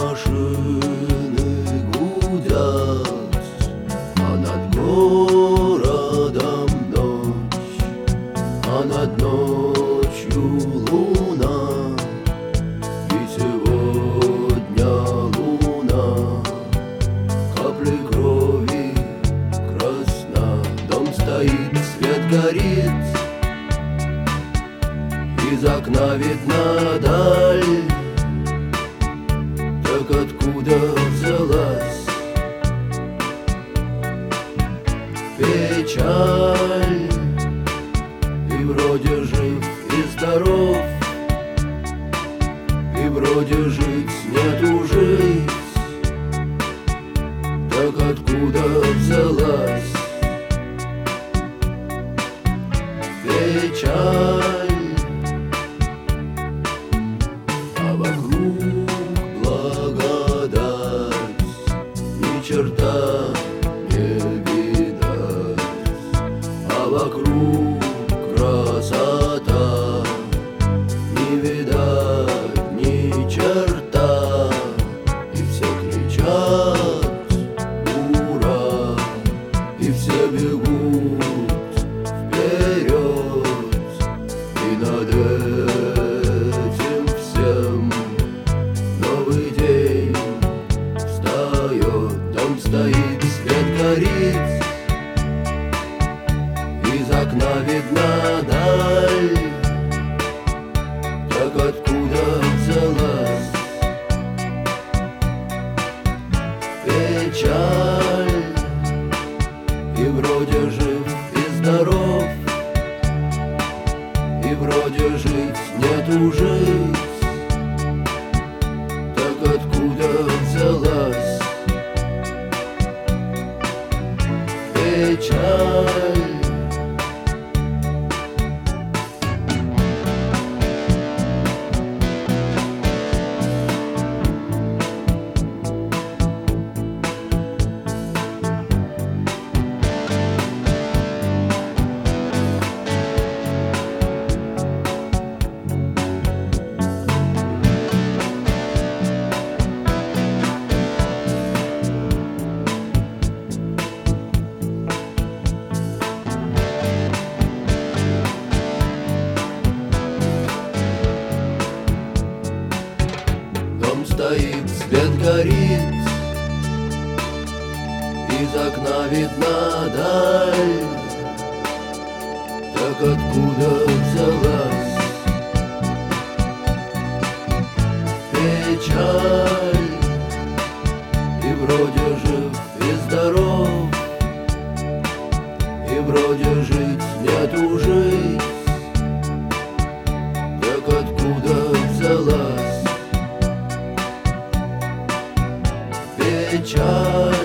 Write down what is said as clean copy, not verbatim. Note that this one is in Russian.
машины гудят, а над городом ночь, а над ночью луна. И сегодня луна капли крови красна. Дом стоит, свет горит, из окна видна даль. Так откуда взялась печаль? И вроде жив и здоров, и вроде жить нету жить. Так откуда взялась печаль? А вокруг благодать, ни черта не видать. А вокруг красота, не видать ни черта. И все кричат ура, и все бегут вперед. И над этим всем новый день встает. Дом стоит, свет горит, из окна видна даль. Так откуда взялась печаль? И вроде жив и здоров, и вроде жить нету жить. Так откуда взялась печаль? Дом стоит, свет горит, из окна видна даль. Так откуда взялась печаль? И вроде жив и здоров, и вроде жить нету жить. Так откуда взялась печаль?